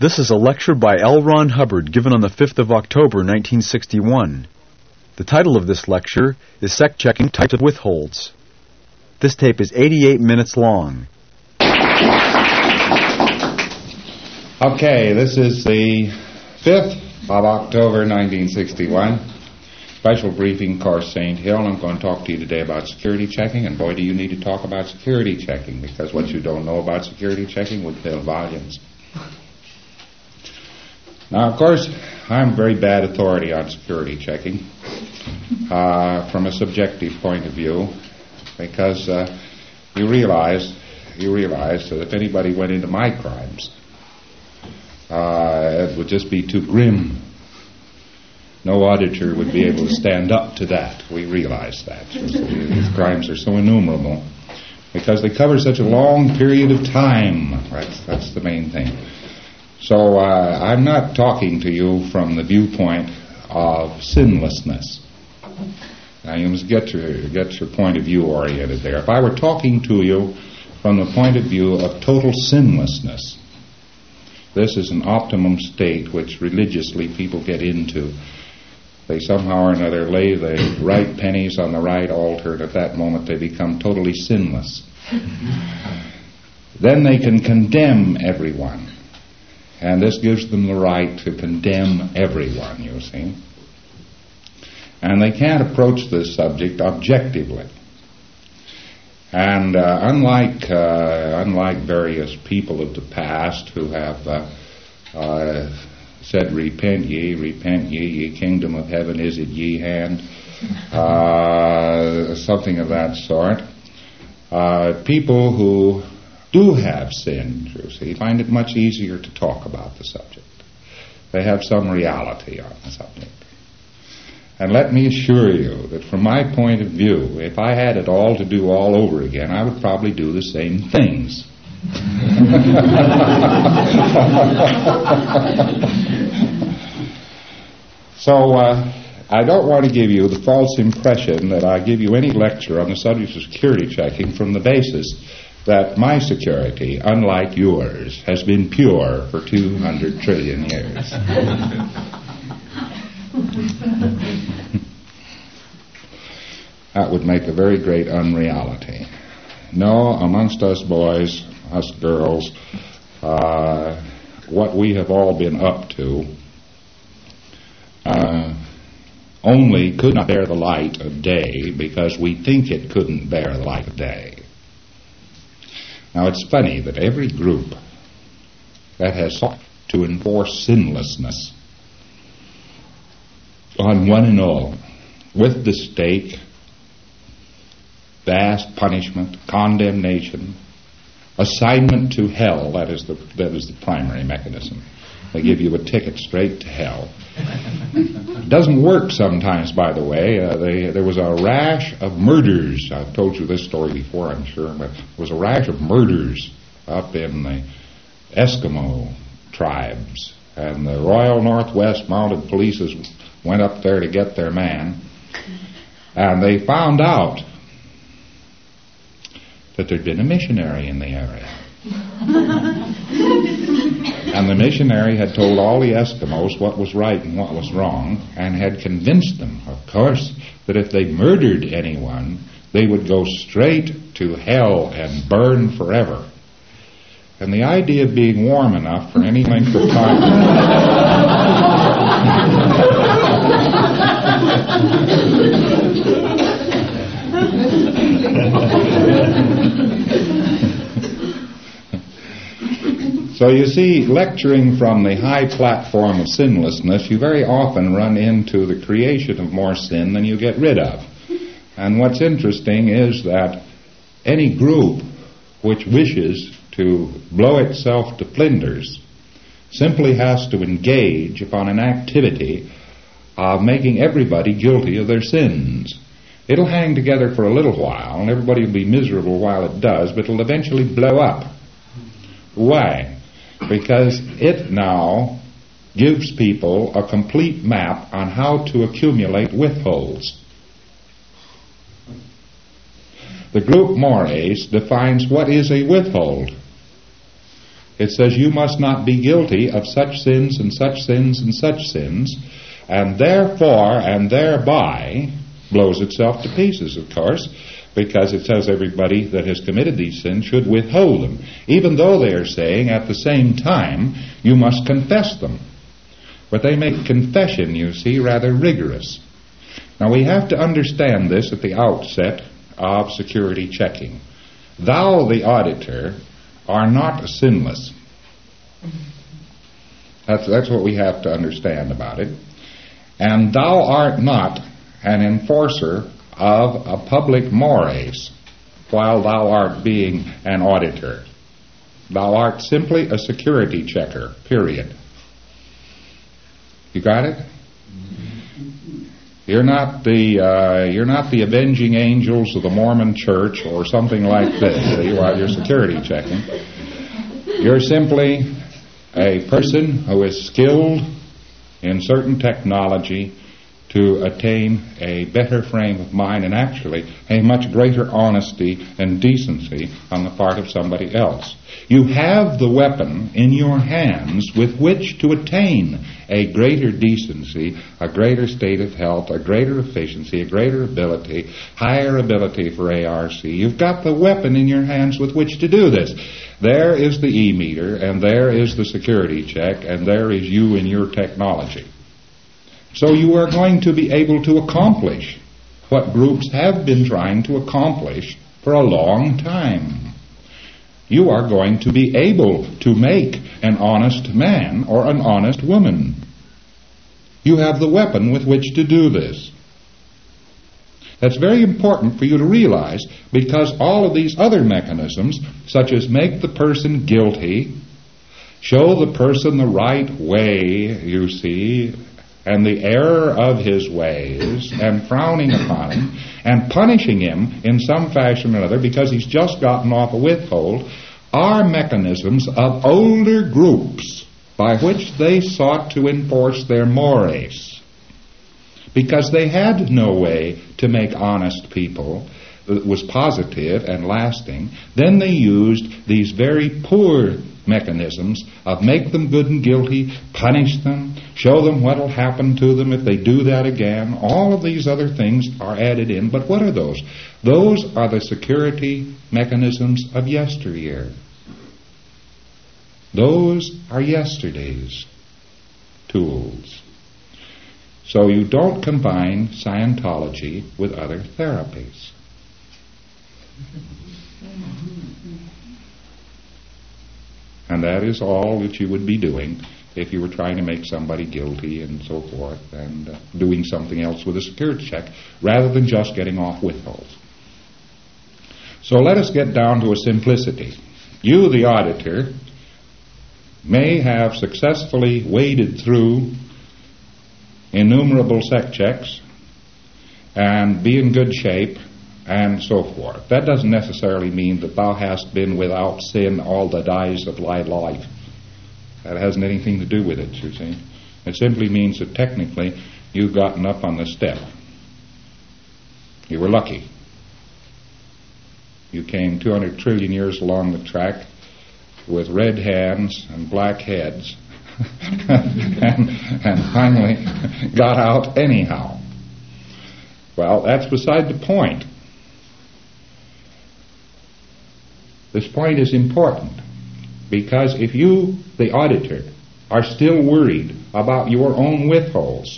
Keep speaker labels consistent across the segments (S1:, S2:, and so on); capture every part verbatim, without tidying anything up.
S1: This is a lecture by L. Ron Hubbard given on the fifth of October, nineteen sixty-one. The title of this lecture is Sect Checking Types of Withholds. This tape is eighty-eight minutes long.
S2: Okay, this is the fifth of October, nineteen sixty-one. Special briefing, course Saint Hill. I'm going to talk to you today about security checking, and boy, do you need to talk about security checking, because what you don't know about security checking would fill volumes. Now, of course, I'm very bad authority on security checking uh, from a subjective point of view, because uh, you realize, you realize that if anybody went into my crimes, uh, it would just be too grim. No auditor would be able to stand up to that. We realize that. These crimes are so innumerable because they cover such a long period of time. That's, that's the main thing. So uh, I'm not talking to you from the viewpoint of sinlessness. Now you must get your, get your point of view oriented there. If I were talking to you from the point of view of total sinlessness, this is an optimum state which religiously people get into. They somehow or another lay the right pennies on the right altar, and at that moment they become totally sinless. Then they can condemn everyone. And this gives them the right to condemn everyone, you see. And they can't approach this subject objectively. And uh, unlike uh, unlike various people of the past who have uh, uh, said, "Repent ye, repent ye, ye kingdom of heaven is at ye hand," uh, something of that sort, uh, people who do have sinned, you see, find it much easier to talk about the subject. They have some reality on the subject. And let me assure you that from my point of view, if I had it all to do all over again, I would probably do the same things. So, uh, I don't want to give you the false impression that I give you any lecture on the subject of security checking from the basis that my security, unlike yours, has been pure for two hundred trillion years. That would make a very great unreality. No, amongst us boys, us girls, uh, what we have all been up to uh, only could not bear the light of day because we think it couldn't bear the light of day. Now, it's funny that every group that has sought to enforce sinlessness on one and all, with the stake, vast punishment, condemnation, assignment to hell, that is the that is the primary mechanism. They give you a ticket straight to hell. It doesn't work sometimes, by the way. Uh, they, there was a rash of murders. I've told you this story before, I'm sure, but there was a rash of murders up in the Eskimo tribes. And the Royal Northwest Mounted Police went up there to get their man. And they found out that there'd been a missionary in the area. And the missionary had told all the Eskimos what was right and what was wrong, and had convinced them, of course, that if they murdered anyone, they would go straight to hell and burn forever. And the idea of being warm enough for any length of time... So you see, lecturing from the high platform of sinlessness, you very often run into the creation of more sin than you get rid of. And what's interesting is that any group which wishes to blow itself to flinders simply has to engage upon an activity of making everybody guilty of their sins. It'll hang together for a little while, and everybody will be miserable while it does, but it'll eventually blow up. Why? Because it now gives people a complete map on how to accumulate withholds. The group Mores defines what is a withhold. It says you must not be guilty of such sins and such sins and such sins, and therefore and thereby blows itself to pieces, of course, because it says everybody that has committed these sins should withhold them, even though they are saying at the same time you must confess them. But they make confession, you see, rather rigorous. Now we have to understand this at the outset of security checking. Thou, the auditor, are not sinless. That's, that's what we have to understand about it. And thou art not an enforcer of a public mores while thou art being an auditor. Thou art simply a security checker, period. You got it? You're not the uh, you're not the avenging angels of the Mormon Church or something like this. You are your security checking. You're simply a person who is skilled in certain technology to attain a better frame of mind and actually a much greater honesty and decency on the part of somebody else. You have the weapon in your hands with which to attain a greater decency, a greater state of health, a greater efficiency, a greater ability, higher ability for A R C. You've got the weapon in your hands with which to do this. There is the E-meter, and there is the security check, and there is you and your technology. So you are going to be able to accomplish what groups have been trying to accomplish for a long time. You are going to be able to make an honest man or an honest woman. You have the weapon with which to do this. That's very important for you to realize, because all of these other mechanisms, such as make the person guilty, show the person the right way, you see, and the error of his ways, and frowning upon him, and punishing him in some fashion or another because he's just gotten off a withhold, are mechanisms of older groups by which they sought to enforce their mores. Because they had no way to make honest people that was positive and lasting, then they used these very poor mechanisms of make them good and guilty, punish them, show them what will happen to them if they do that again. All of these other things are added in. But what are those? Those are the security mechanisms of yesteryear. Those are yesterday's tools. So you don't combine Scientology with other therapies. And that is all that you would be doing if you were trying to make somebody guilty and so forth, and uh, doing something else with a security check rather than just getting off withholds. So let us get down to a simplicity. You, the auditor, may have successfully waded through innumerable sec checks and be in good shape and so forth. That doesn't necessarily mean that thou hast been without sin all the days of thy life. That hasn't anything to do with it, you see. It simply means that technically you've gotten up on the step. You were lucky. You came two hundred trillion years along the track with red hands and black heads and, and finally got out anyhow. Well, that's beside the point. This point is important because if you, the auditor, are still worried about your own withholds,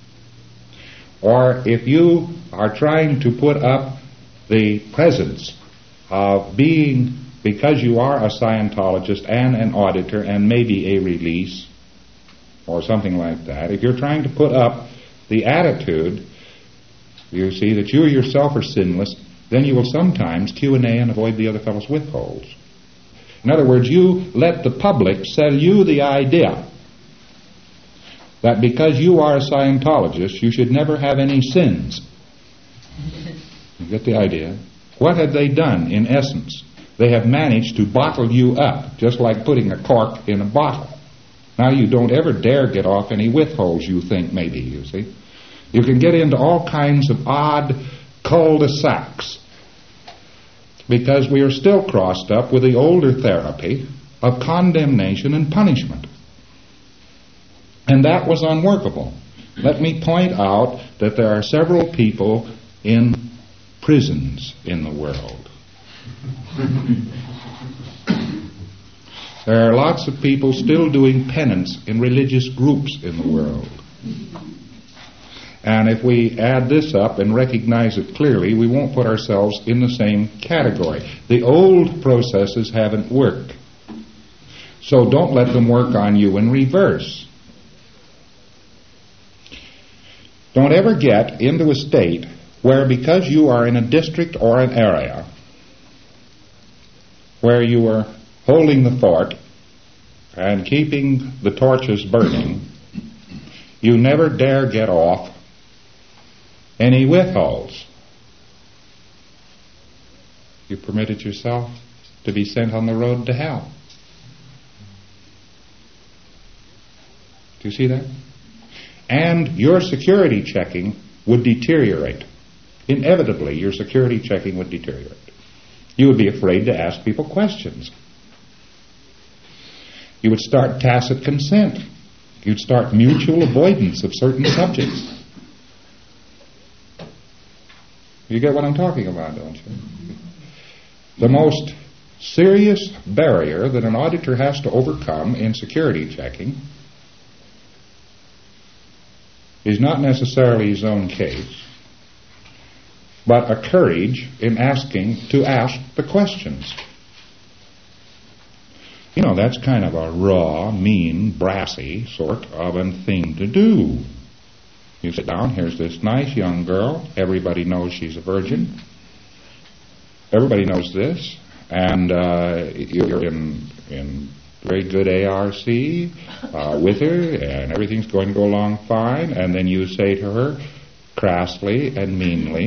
S2: or if you are trying to put up the presence of being, because you are a Scientologist and an auditor and maybe a release or something like that, if you're trying to put up the attitude, you see, that you yourself are sinless, then you will sometimes Q and A and avoid the other fellow's withholds. In other words, you let the public sell you the idea that because you are a Scientologist, you should never have any sins. You get the idea? What have they done, in essence? They have managed to bottle you up, just like putting a cork in a bottle. Now you don't ever dare get off any withholds, you think, maybe, you see. You can get into all kinds of odd cul-de-sacs because we are still crossed up with the older therapy of condemnation and punishment. And that was unworkable. Let me point out that there are several people in prisons in the world. There are lots of people still doing penance in religious groups in the world. And if we add this up and recognize it clearly, we won't put ourselves in the same category. The old processes haven't worked. So don't let them work on you in reverse. Don't ever get into a state where, because you are in a district or an area where you are holding the fort and keeping the torches burning, you never dare get off any withholds. You permitted yourself to be sent on the road to hell. Do you see that? And your security checking would deteriorate. Inevitably, your security checking would deteriorate. You would be afraid to ask people questions. You would start tacit consent. You'd start mutual avoidance of certain subjects. You get what I'm talking about, don't you? The most serious barrier that an auditor has to overcome in security checking is not necessarily his own case, but a courage in asking to ask the questions. You know, that's kind of a raw, mean, brassy sort of a thing to do. You sit down, here's this nice young girl, everybody knows she's a virgin. Everybody knows this, and uh, you're in, in very good A R C uh, with her, and everything's going to go along fine, and then you say to her, crassly and meanly,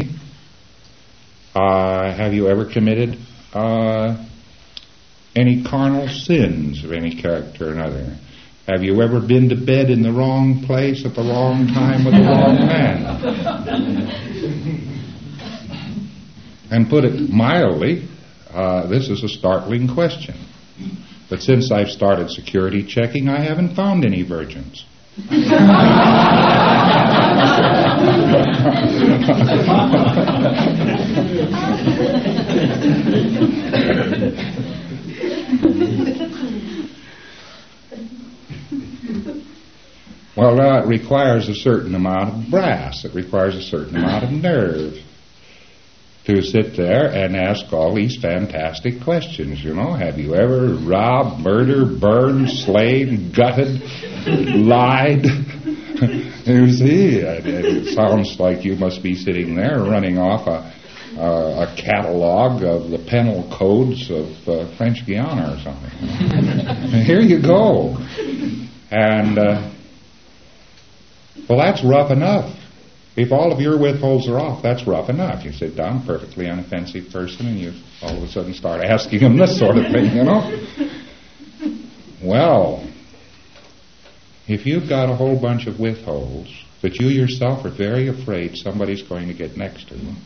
S2: uh, have you ever committed uh, any carnal sins of any character or another? Have you ever been to bed in the wrong place at the wrong time with the wrong man? And put it mildly, uh, this is a startling question. But since I've started security checking, I haven't found any virgins. Well, that uh, requires a certain amount of brass. It requires a certain amount of nerve to sit there and ask all these fantastic questions, you know. Have you ever robbed, murdered, burned, slain, gutted, lied? You see, it, it sounds like you must be sitting there running off a, a, a catalog of the penal codes of uh, French Guiana or something. And here you go. And... Uh, Well, that's rough enough. If all of your withholds are off, that's rough enough. You sit down, perfectly inoffensive person, and you all of a sudden start asking them this sort of thing, you know. Well, if you've got a whole bunch of withholds that you yourself are very afraid somebody's going to get next to them,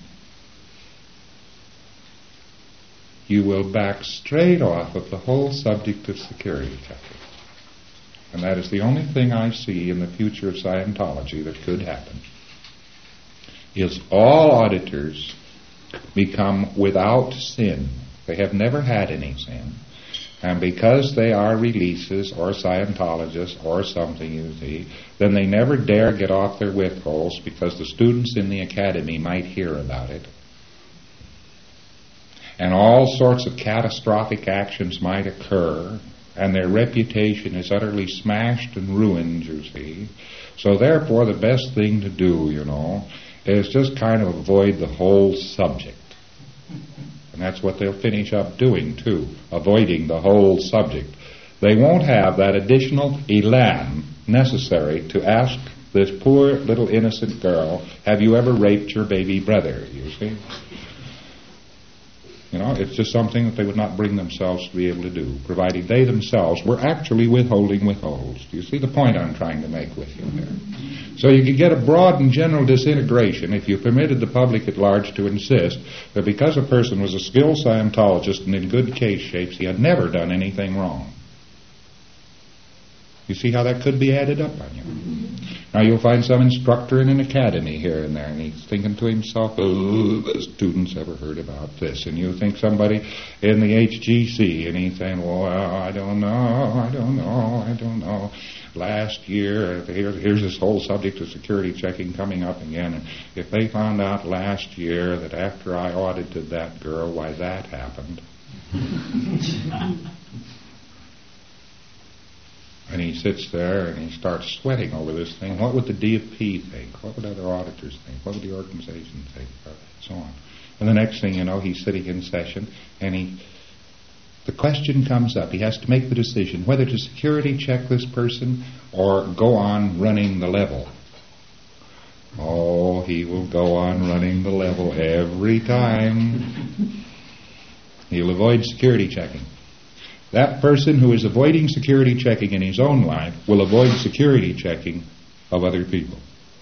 S2: you will back straight off of the whole subject of security checking. And that is the only thing I see in the future of Scientology that could happen, is all auditors become without sin. They have never had any sin. And because they are releases or Scientologists or something, you see, then they never dare get off their withholds because the students in the academy might hear about it. And all sorts of catastrophic actions might occur, and their reputation is utterly smashed and ruined, you see. So therefore, the best thing to do, you know, is just kind of avoid the whole subject. And that's what they'll finish up doing, too, avoiding the whole subject. They won't have that additional elan necessary to ask this poor little innocent girl, have you ever raped your baby brother, you see? You know, it's just something that they would not bring themselves to be able to do, provided they themselves were actually withholding withholds. Do you see the point I'm trying to make with you there? So you could get a broad and general disintegration if you permitted the public at large to insist that because a person was a skilled Scientologist and in good case shapes, he had never done anything wrong. You see how that could be added up on you. Now you'll find some instructor in an academy here and there, and he's thinking to himself, oh, the students ever heard about this? And you think somebody in the H G C, and he's saying, well, I don't know, I don't know, I don't know. Last year, here, here's this whole subject of security checking coming up again. And if they found out last year that after I audited that girl, why that happened. And he sits there and he starts sweating over this thing. What would the D F P think? What would other auditors think? What would the organization think? So on. And the next thing you know, he's sitting in session and he, the question comes up. He has to make the decision whether to security check this person or go on running the level. Oh, he will go on running the level every time. He'll avoid security checking. That person who is avoiding security checking in his own life will avoid security checking of other people.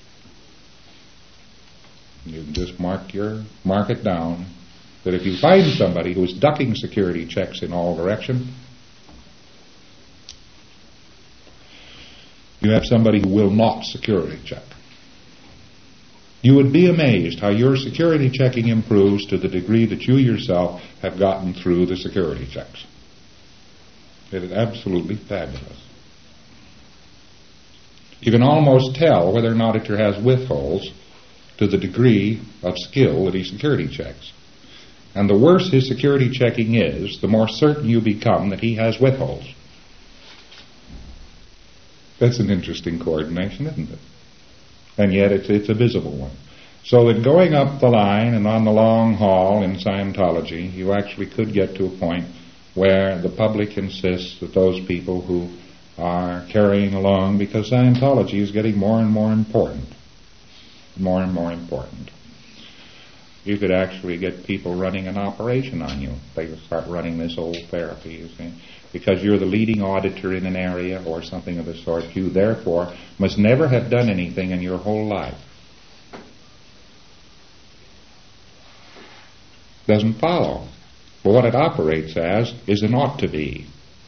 S2: You can just mark your mark it down that if you find somebody who is ducking security checks in all directions, you have somebody who will not security check. You would be amazed how your security checking improves to the degree that you yourself have gotten through the security checks. It is absolutely fabulous. You can almost tell whether an auditor has withholds to the degree of skill that he security checks. And the worse his security checking is, the more certain you become that he has withholds. That's an interesting coordination, isn't it? And yet it's, it's a visible one. So that going up the line and on the long haul in Scientology, you actually could get to a point where the public insists that those people who are carrying along, because Scientology is getting more and more important, more and more important. You could actually get people running an operation on you. They would start running this old therapy, you see. Because you're the leading auditor in an area or something of the sort, you therefore must never have done anything in your whole life. Doesn't follow. But what it operates as is an ought to be.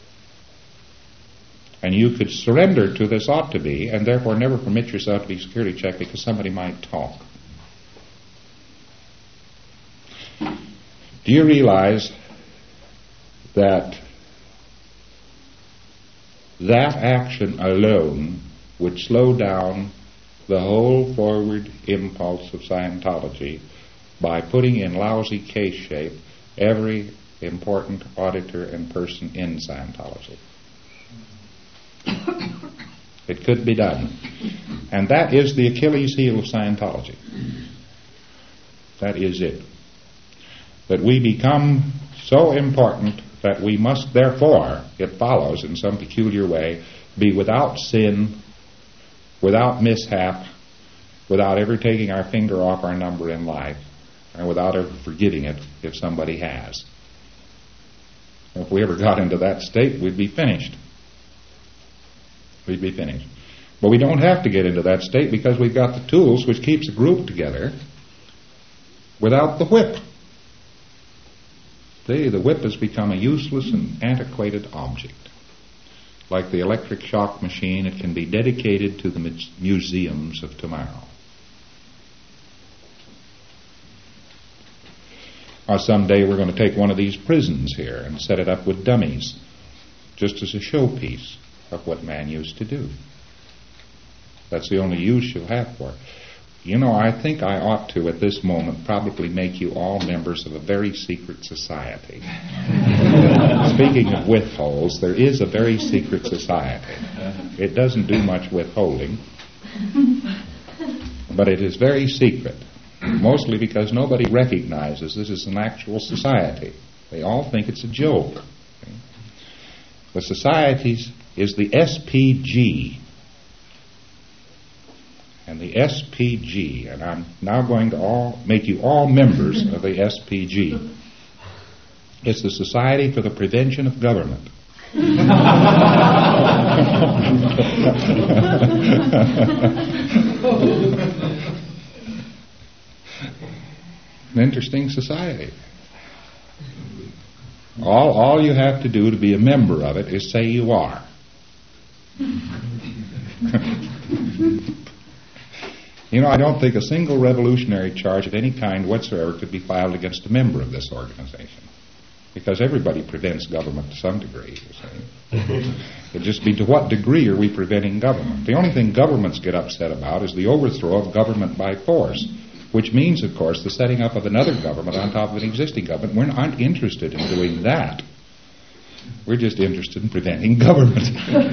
S2: And you could surrender to this ought to be and therefore never permit yourself to be security checked because somebody might talk. Do you realize that that action alone would slow down the whole forward impulse of Scientology by putting in lousy case shape every important auditor and person in Scientology? It could be done. And that is the Achilles heel of Scientology. That is it. That we become so important that we must therefore, it follows in some peculiar way, be without sin, without mishap, without ever taking our finger off our number in life, and without ever forgetting it if somebody has. If we ever got into that state, we'd be finished. We'd be finished. But we don't have to get into that state because we've got the tools which keeps a group together without the whip. See, the whip has become a useless and antiquated object. Like the electric shock machine, it can be dedicated to the museums of tomorrow. Or someday we're going to take one of these prisons here and set it up with dummies, just as a showpiece of what man used to do. That's the only use you'll have for it. You know, I think I ought to, at this moment, probably make you all members of a very secret society. Speaking of withholds, there is a very secret society. It doesn't do much withholding, but it is very secret, mostly because nobody recognizes this as an actual society. They all think it's a joke. The society is the S P G. And the S P G, and I'm now going to all make you all members of the S P G. It's the Society for the Prevention of Government. An interesting society. All, all you have to do to be a member of it is say you are. You know, I don't think a single revolutionary charge of any kind whatsoever could be filed against a member of this organization, because everybody prevents government to some degree, you see. It'd just be, to what degree are we preventing government? The only thing governments get upset about is the overthrow of government by force, which means, of course, the setting up of another government on top of an existing government. We aren't interested in doing that. We're just interested in preventing government.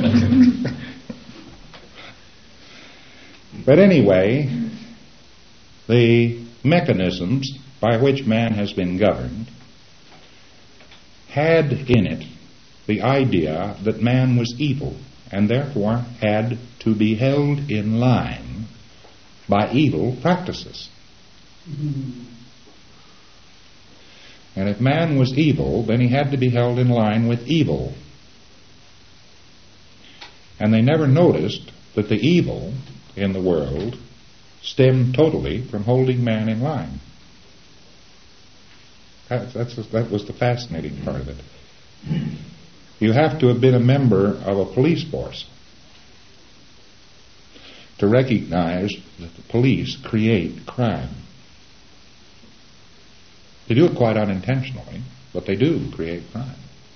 S2: But anyway, the mechanisms by which man has been governed had in it the idea that man was evil and therefore had to be held in line by evil practices. Mm-hmm. And if man was evil, then he had to be held in line with evil. And they never noticed that the evil in the world stemmed totally from holding man in line. That, that's, that was the fascinating part of it. You have to have been a member of a police force to recognize that the police create crime. They do it quite unintentionally, but they do create crime.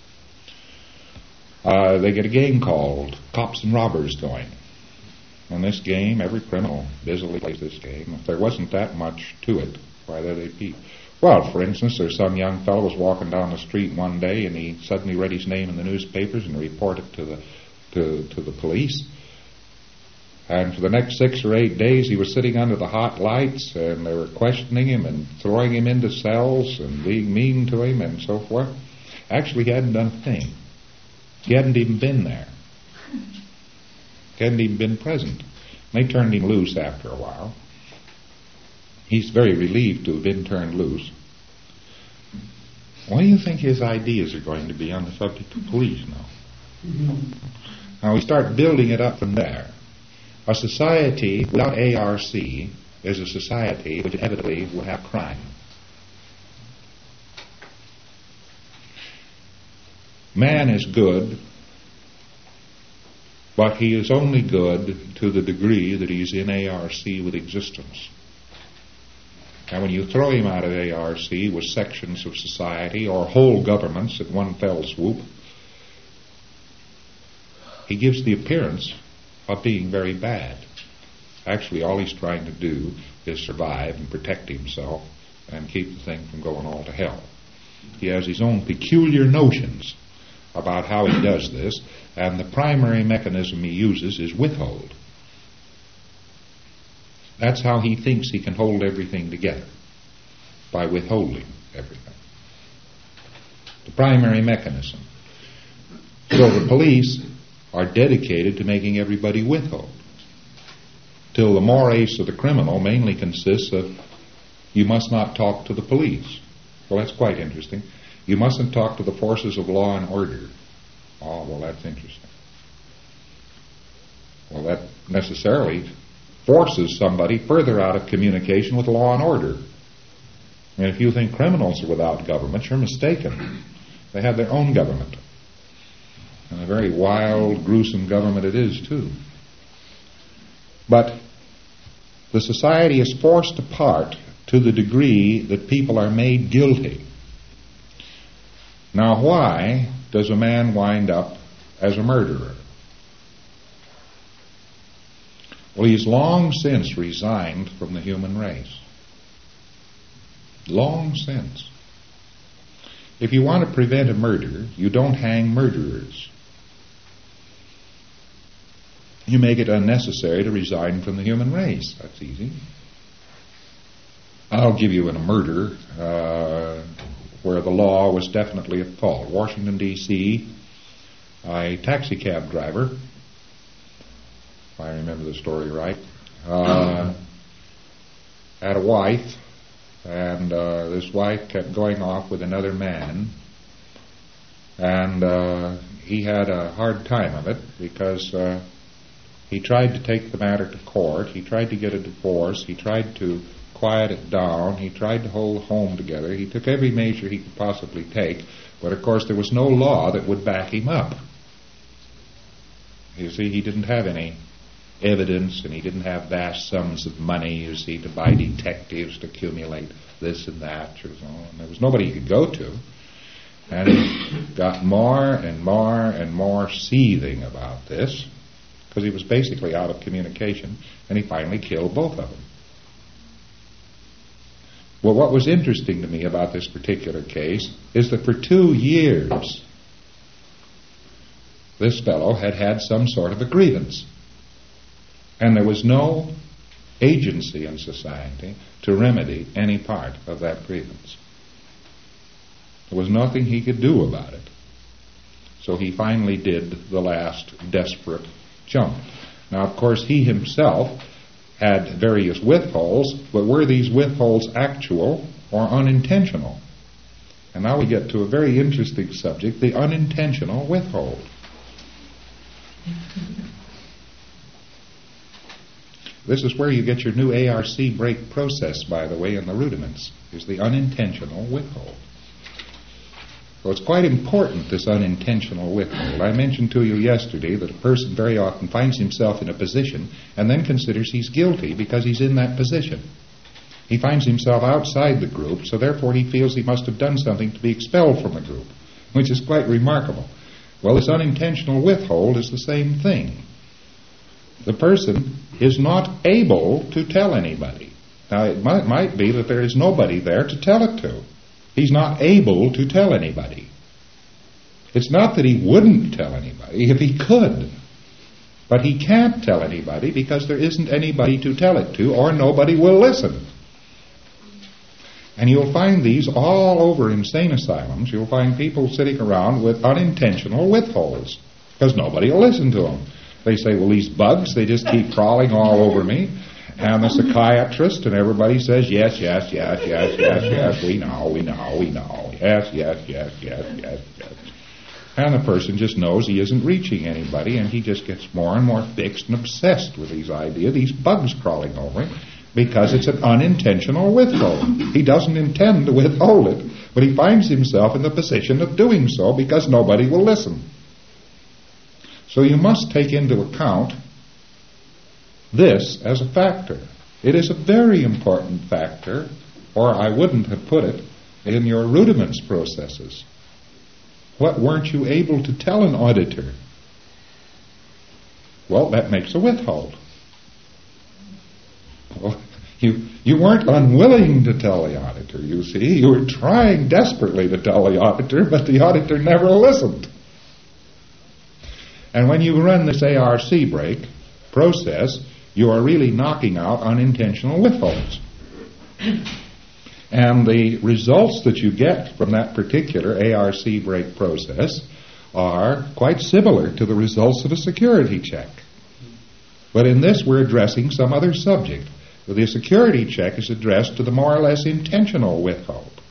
S2: Uh, they get a game called Cops and Robbers going. In this game, every criminal busily plays this game. If there wasn't that much to it, why there they'd be. Well, for instance, there's some young fellow was walking down the street one day, and he suddenly read his name in the newspapers and reported to the to to the police. And for the next six or eight days, he was sitting under the hot lights, and they were questioning him and throwing him into cells and being mean to him and so forth. Actually, he hadn't done a thing. He hadn't even been there. He hadn't even been present. They turned him loose after a while. He's very relieved to have been turned loose. What do you think his ideas are going to be on the subject of police now? Mm-hmm. Now we start building it up from there. A society without A R C is a society which inevitably will have crime. Man is good, but he is only good to the degree that he's in A R C with existence. And when you throw him out of A R C with sections of society or whole governments at one fell swoop, he gives the appearance of being very bad. Actually, all he's trying to do is survive and protect himself and keep the thing from going all to hell. He has his own peculiar notions about how he does this, and the primary mechanism he uses is withhold. That's how he thinks he can hold everything together, by withholding everything. The primary mechanism. So the police are dedicated to making everybody withhold, till the mores of the criminal mainly consists of, you must not talk to the police. Well, that's quite interesting. You mustn't talk to the forces of law and order. Oh, well, that's interesting. Well, that necessarily forces somebody further out of communication with law and order. And if you think criminals are without government, you're mistaken. They have their own government. And a very wild, gruesome government it is, too. But the society is forced apart to the degree that people are made guilty. Now, why does a man wind up as a murderer? Well, he's long since resigned from the human race. Long since. If you want to prevent a murder, you don't hang murderers. You make it unnecessary to resign from the human race. That's easy. I'll give you in a murder uh, where the law was definitely at fault. Washington, D C, a taxi cab driver, if I remember the story right, uh, had a wife, and uh, this wife kept going off with another man, and uh, he had a hard time of it because uh, he tried to take the matter to court. He tried to get a divorce. He tried to quiet it down. He tried to hold the home together. He took every measure he could possibly take, but of course there was no law that would back him up. You see, he didn't have any evidence, and he didn't have vast sums of money, you see, to buy detectives to accumulate this and that, or so. And there was nobody he could go to. And he got more and more and more seething about this, because he was basically out of communication, and he finally killed both of them. Well, what was interesting to me about this particular case is that for two years, this fellow had had some sort of a grievance. And there was no agency in society to remedy any part of that grievance. There was nothing he could do about it. So he finally did the last desperate jump. Now, of course, he himself had various withholds, but were these withholds actual or unintentional? And now we get to a very interesting subject, the unintentional withhold. This is where you get your new A R C break process, by the way, in the rudiments, is the unintentional withhold. So it's quite important, this unintentional withhold. I mentioned to you yesterday that a person very often finds himself in a position and then considers he's guilty because he's in that position. He finds himself outside the group, so therefore he feels he must have done something to be expelled from the group, which is quite remarkable. Well, this unintentional withhold is the same thing. The person is not able to tell anybody. Now, it might, might be that there is nobody there to tell it to. He's not able to tell anybody. It's not that he wouldn't tell anybody if he could. But he can't tell anybody because there isn't anybody to tell it to, or nobody will listen. And you'll find these all over insane asylums. You'll find people sitting around with unintentional withholds because nobody will listen to them. They say, well, these bugs, they just keep crawling all over me. And the psychiatrist and everybody says, yes, yes, yes, yes, yes, yes, we know, we know, we know. Yes, yes, yes, yes, yes, yes. And the person just knows he isn't reaching anybody, and he just gets more and more fixed and obsessed with these ideas, these bugs crawling over him, because it's an unintentional withhold. He doesn't intend to withhold it, but he finds himself in the position of doing so because nobody will listen. So you must take into account this as a factor. It is a very important factor, or I wouldn't have put it, in your rudiments processes. What weren't you able to tell an auditor? Well, that makes a withhold. Well, you, you weren't unwilling to tell the auditor, you see. You were trying desperately to tell the auditor, but the auditor never listened. And when you run this A R C break process, you are really knocking out unintentional withholds. And the results that you get from that particular A R C break process are quite similar to the results of a security check. But in this, we're addressing some other subject. The security check is addressed to the more or less intentional withhold.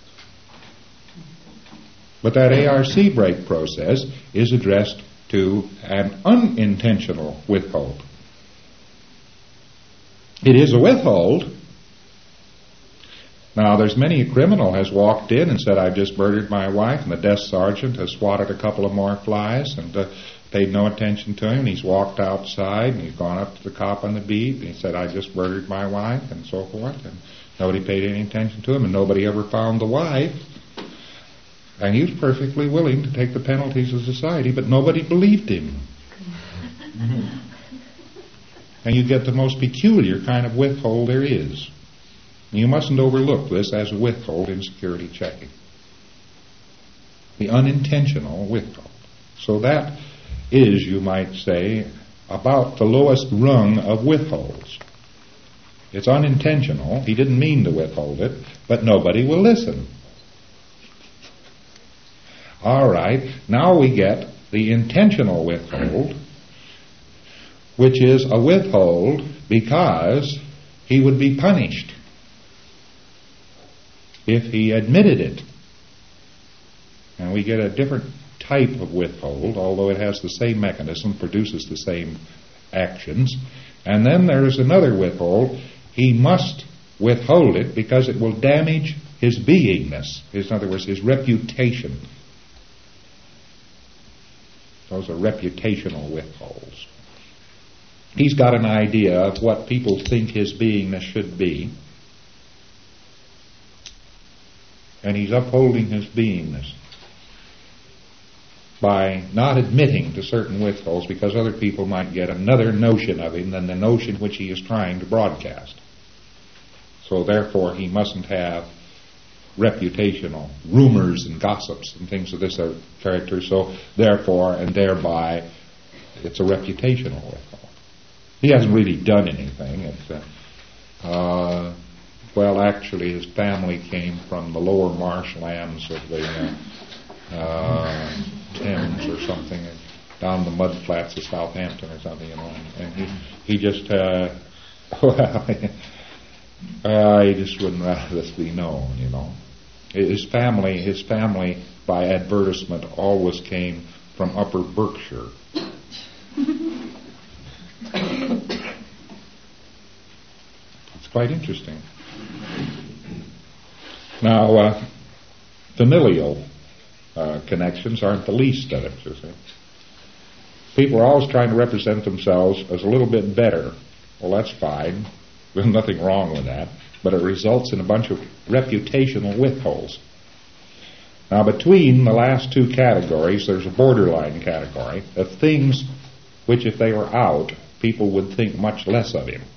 S2: But that A R C break process is addressed to an unintentional withhold. It is a withhold. Now, there's many a criminal has walked in and said, I've just murdered my wife, and the desk sergeant has swatted a couple of more flies and uh, paid no attention to him. He's walked outside, and he's gone up to the cop on the beat, and he said, I just murdered my wife, and so forth, and nobody paid any attention to him, and nobody ever found the wife. And he was perfectly willing to take the penalties of society, but nobody believed him. And you get the most peculiar kind of withhold there is. You mustn't overlook this as a withhold in security checking. The unintentional withhold. So that is, you might say, about the lowest rung of withholds. It's unintentional. He didn't mean to withhold it, but nobody will listen. All right, now we get the intentional withhold, which is a withhold because he would be punished if he admitted it. And we get a different type of withhold, although it has the same mechanism, produces the same actions. And then there is another withhold. He must withhold it because it will damage his beingness, his, in other words, his reputation. Those are reputational withholds. He's got an idea of what people think his beingness should be, and he's upholding his beingness by not admitting to certain withholds because other people might get another notion of him than the notion which he is trying to broadcast. So therefore he mustn't have reputational rumors and gossips and things of this character, so therefore and thereby it's a reputational withhold. He hasn't really done anything. It's, uh, uh, well, actually his family came from the lower marshlands of the uh, uh, Thames or something, down the mud flats of Southampton or something, you know, and, and he, he just, uh, well, uh, he just wouldn't rather this be known, you know. His family, his family, by advertisement, always came from Upper Berkshire. It's quite interesting. Now, uh, familial uh, connections aren't the least of it, you see. People are always trying to represent themselves as a little bit better. Well, that's fine. There's nothing wrong with that. But it results in a bunch of reputational withholds. Now, between the last two categories, there's a borderline category of things which, if they were out, people would think much less of him.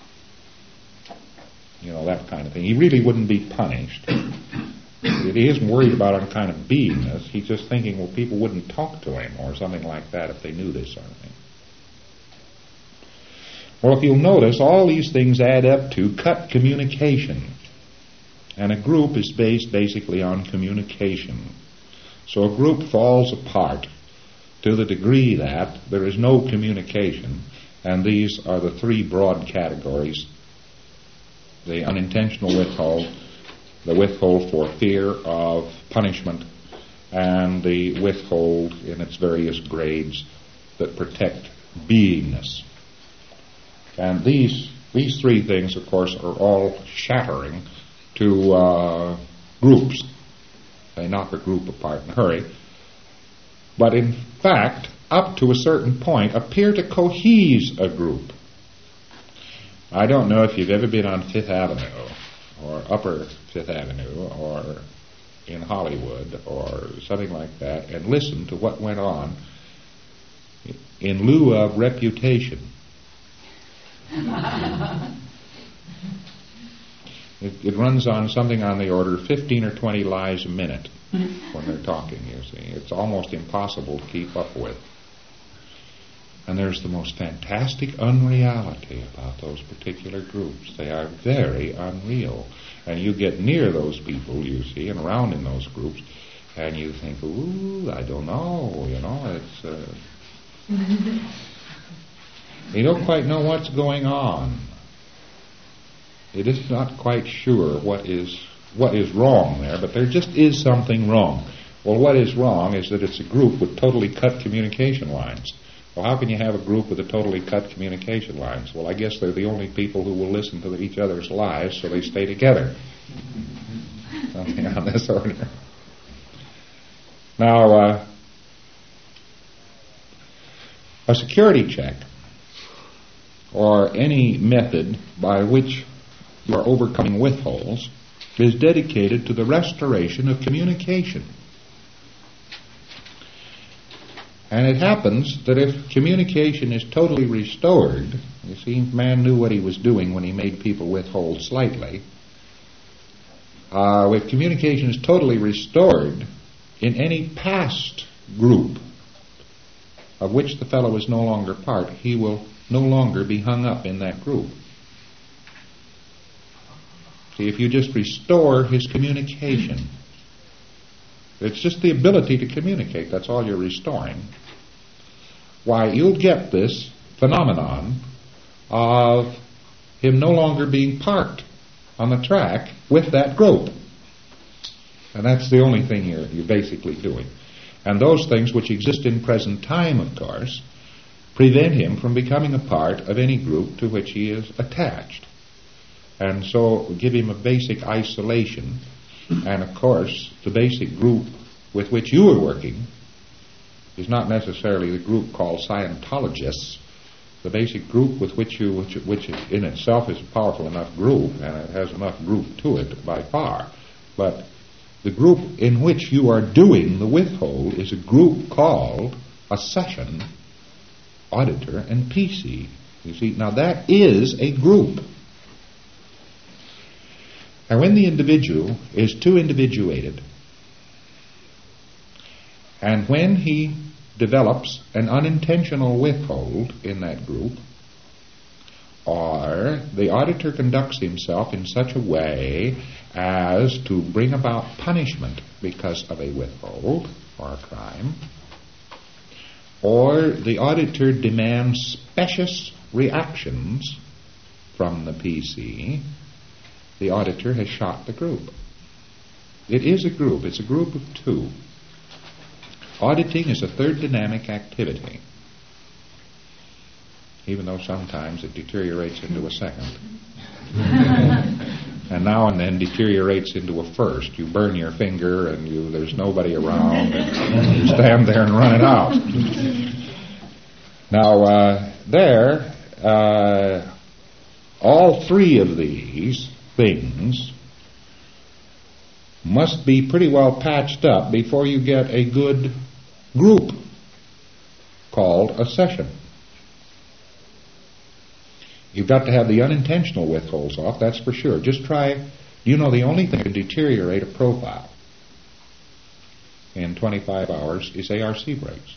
S2: You know, that kind of thing. He really wouldn't be punished. He isn't worried about some kind of beingness. He's just thinking, well, people wouldn't talk to him or something like that if they knew this sort of thing. Well, if you'll notice, all these things add up to cut communication. And a group is based basically on communication. So a group falls apart to the degree that there is no communication. And these are the three broad categories: the unintentional withhold, the withhold for fear of punishment, and the withhold in its various grades that protect beingness. And these these three things, of course, are all shattering to uh, groups. They knock a group apart in a hurry. But in fact, up to a certain point, appear to cohese a group. I don't know if you've ever been on Fifth Avenue, or Upper Fifth Avenue, or in Hollywood, or something like that, and listened to what went on in lieu of reputation. It, it runs on something on the order of fifteen or twenty lies a minute when they're talking, you see. It's almost impossible to keep up with. And there's the most fantastic unreality about those particular groups. They are very unreal. And you get near those people, you see, and around in those groups, and you think, ooh, I don't know, you know, it's... Uh, you don't quite know what's going on. It is not quite sure what is what is wrong there, but there just is something wrong. Well, what is wrong is that it's a group with totally cut communication lines. Well, how can you have a group with a totally cut communication lines? Well, I guess they're the only people who will listen to each other's lies, so they stay together. Something on this order. Now, uh, a security check, or any method by which you are overcoming withholds, is dedicated to the restoration of communication. And it happens that if communication is totally restored, you see, man knew what he was doing when he made people withhold slightly. Uh, if communication is totally restored in any past group of which the fellow is no longer part, he will no longer be hung up in that group. See, if you just restore his communication, it's just the ability to communicate, that's all you're restoring. Why, you'll get this phenomenon of him no longer being parked on the track with that group. And that's the only thing you're, you're basically doing. And those things which exist in present time, of course, prevent him from becoming a part of any group to which he is attached. And so give him a basic isolation. And of course, the basic group with which you are working is not necessarily the group called Scientologists. The basic group with which you, which, which in itself is a powerful enough group, and it has enough group to it by far. But the group in which you are doing the withhold is a group called a session, auditor, and P C. You see, now that is a group. And when the individual is too individuated, and when he develops an unintentional withhold in that group, or the auditor conducts himself in such a way as to bring about punishment because of a withhold or a crime, or the auditor demands specious reactions from the P C, the auditor has shot the group. It is a group. It's a group of two. Auditing is a third dynamic activity, even though sometimes it deteriorates into a second. And now and then deteriorates into a first. You burn your finger and you there's nobody around and you stand there and run it out. Now, uh, there, uh, all three of these things must be pretty well patched up before you get a good group called a session. You've got to have the unintentional withholds off, that's for sure. Just try, you know, the only thing that can deteriorate a profile in twenty-five hours is A R C breaks.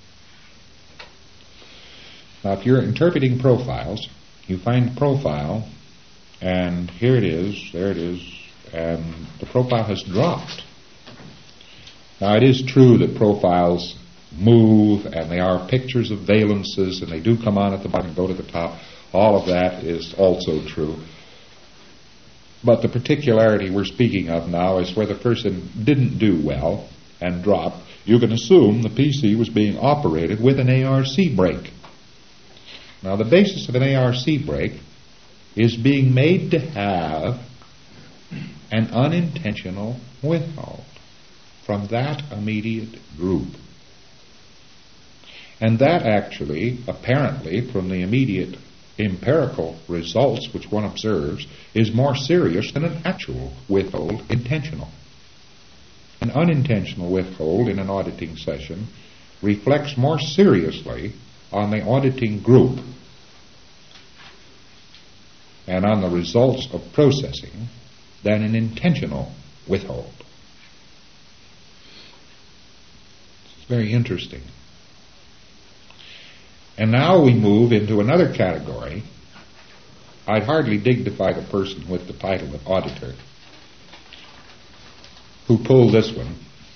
S2: Now, if you're interpreting profiles, you find profile, and here it is, there it is, and the profile has dropped. Now, it is true that profiles move, and they are pictures of valences, and they do come on at the bottom and go to the top. All of that is also true. But the particularity we're speaking of now is where the person didn't do well and dropped. You can assume the P C was being operated with an A R C break. Now, the basis of an A R C break is being made to have an unintentional withhold from that immediate group. And that actually, apparently, from the immediate empirical results which one observes, is more serious than an actual withhold intentional. An unintentional withhold in an auditing session reflects more seriously on the auditing group and on the results of processing than an intentional withhold. It's very interesting. And now we move into another category. I'd hardly dignify the person with the title of auditor who pulled this one.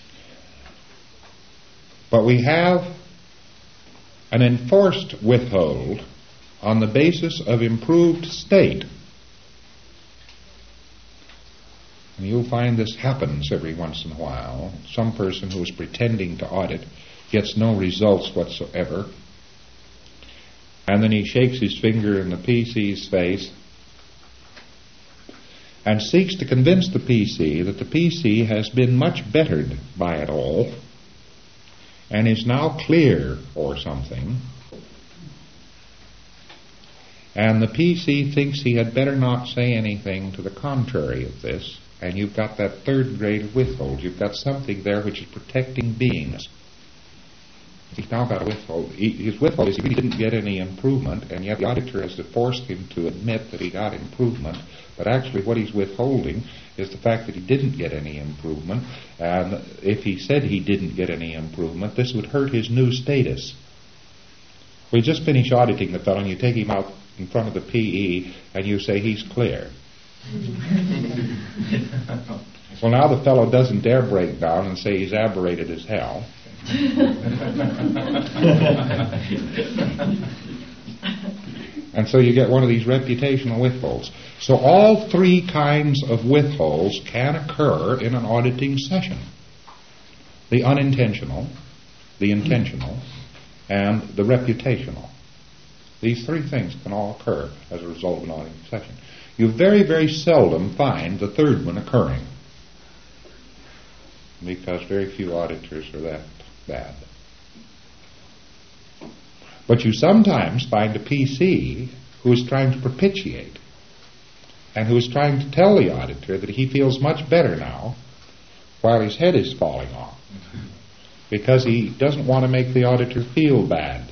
S2: But we have an enforced withhold on the basis of improved state. And you'll find this happens every once in a while. Some person who is pretending to audit gets no results whatsoever. And then he shakes his finger in the P C's face and seeks to convince the P C that the P C has been much bettered by it all and is now clear or something. And the P C thinks he had better not say anything to the contrary of this, and you've got that third grade of withhold. You've got something there which is protecting beings. He's now got a withhold. He, his withhold is he really didn't get any improvement, and yet the auditor has forced him to admit that he got improvement. But actually what he's withholding is the fact that he didn't get any improvement. And if he said he didn't get any improvement, this would hurt his new status. We just finished auditing the fellow, and you take him out in front of the P E, and you say he's clear. Well, now the fellow doesn't dare break down and say he's aberrated as hell. And so you get one of these reputational withholds. So all three kinds of withholds can occur in an auditing session. The unintentional, the intentional, and the reputational. These three things can all occur as a result of an auditing session. You very, very seldom find the third one occurring, because very few auditors are that bad. But you sometimes find a P C who is trying to propitiate and who is trying to tell the auditor that he feels much better now while his head is falling off, because he doesn't want to make the auditor feel bad.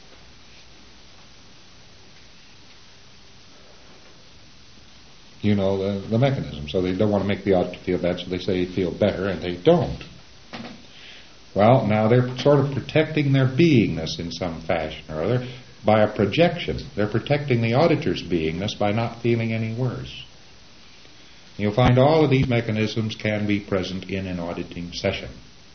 S2: You know the, the mechanism. So they don't want to make the auditor feel bad, so they say feel better, and they don't. Well, now they're sort of protecting their beingness in some fashion or other by a projection. They're protecting the auditor's beingness by not feeling any worse. You'll find all of these mechanisms can be present in an auditing session.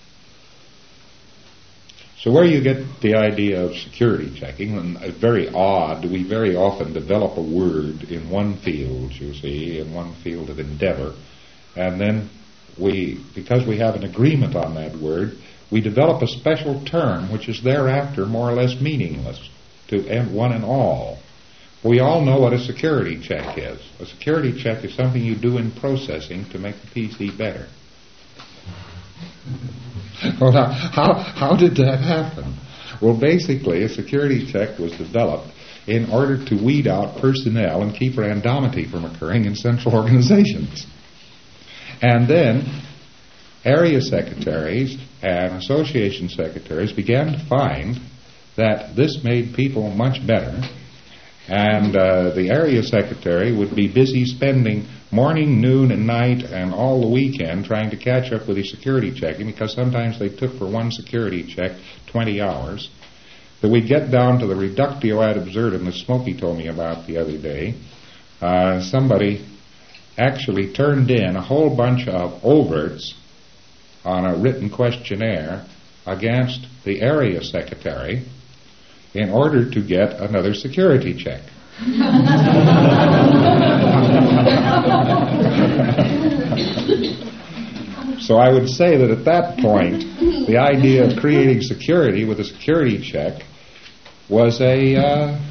S2: So where you get the idea of security checking, and it's very odd, we very often develop a word in one field, you see, in one field of endeavor, and then we, because we have an agreement on that word, we develop a special term which is thereafter more or less meaningless to one and all. We all know what a security check is. A security check is something you do in processing to make the P C better. Well, now, how, how did that happen? Well, basically, a security check was developed in order to weed out personnel and keep randomity from occurring in central organizations. And then area secretaries and association secretaries began to find that this made people much better, and uh, the area secretary would be busy spending morning, noon, and night, and all the weekend trying to catch up with his security checking, because sometimes they took for one security check twenty hours, that we get down to the reductio ad absurdum that Smokey told me about the other day. Uh, somebody actually turned in a whole bunch of overts on a written questionnaire against the area secretary in order to get another security check. So I would say that at that point, the idea of creating security with a security check was a uh,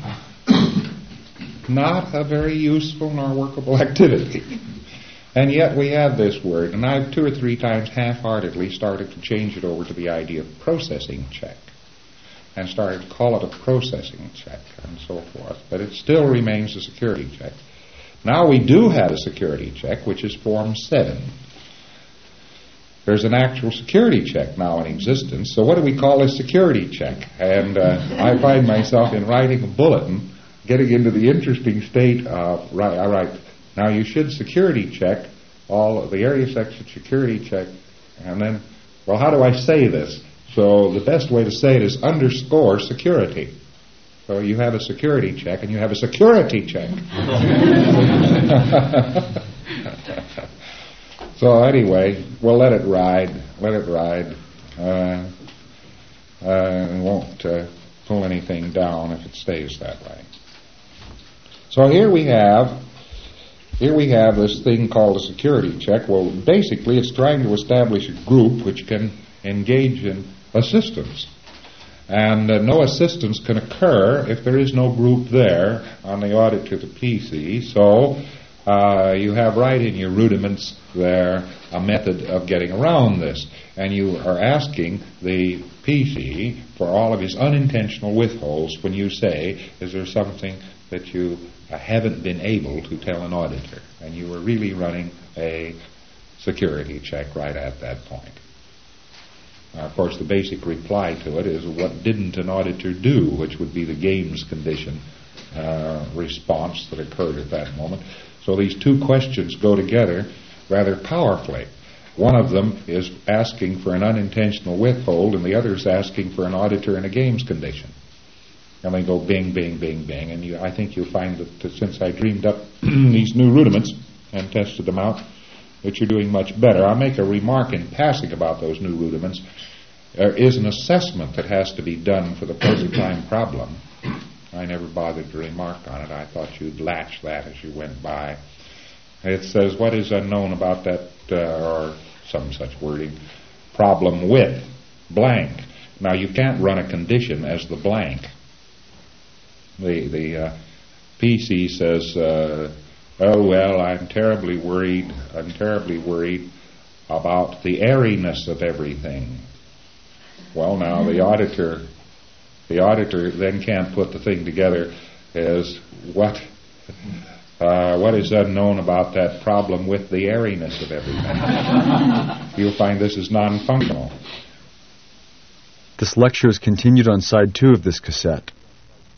S2: not a very useful nor workable activity. And yet we have this word, and I've two or three times half-heartedly started to change it over to the idea of processing check, and started to call it a processing check and so forth. But it still remains a security check. Now we do have a security check, which is Form seven. There's an actual security check now in existence. So what do we call a security check? And uh, I find myself in writing a bulletin getting into the interesting state of, right, all right, now you should security check all of the area section security check, and then, well, how do I say this? So the best way to say it is underscore security. So you have a security check and you have a security check. So anyway, we'll let it ride. Let it ride. Uh, uh, won't uh, pull anything down if it stays that way. So here we have here we have this thing called a security check. Well, basically, it's trying to establish a group which can engage in assistance. And uh, no assistance can occur if there is no group there on the audit to the P C. So uh, you have right in your rudiments there a method of getting around this. And you are asking the P C for all of his unintentional withholds when you say, is there something that you uh, haven't been able to tell an auditor? And you are really running a security check right at that point. Uh, of course, the basic reply to it is, what didn't an auditor do, which would be the games condition uh, response that occurred at that moment. So these two questions go together rather powerfully. One of them is asking for an unintentional withhold, and the other is asking for an auditor in a games condition. And they go bing, bing, bing, bing. And you, I think you'll find that, that since I dreamed up these new rudiments and tested them out, that you're doing much better. I'll make a remark in passing about those new rudiments. There is an assessment that has to be done for the present time problem. I never bothered to remark on it. I thought you'd latch that as you went by. It says, what is unknown about that, uh, or some such wording, problem with blank. Now, you can't run a condition as the blank. The, the uh, P C says, uh, oh, well, I'm terribly worried, I'm terribly worried about the airiness of everything. Well, now, the auditor The auditor then can't put the thing together as what uh, what is unknown about that problem with the airiness of everything. You'll find this is non-functional.
S1: This lecture is continued on side two of this cassette.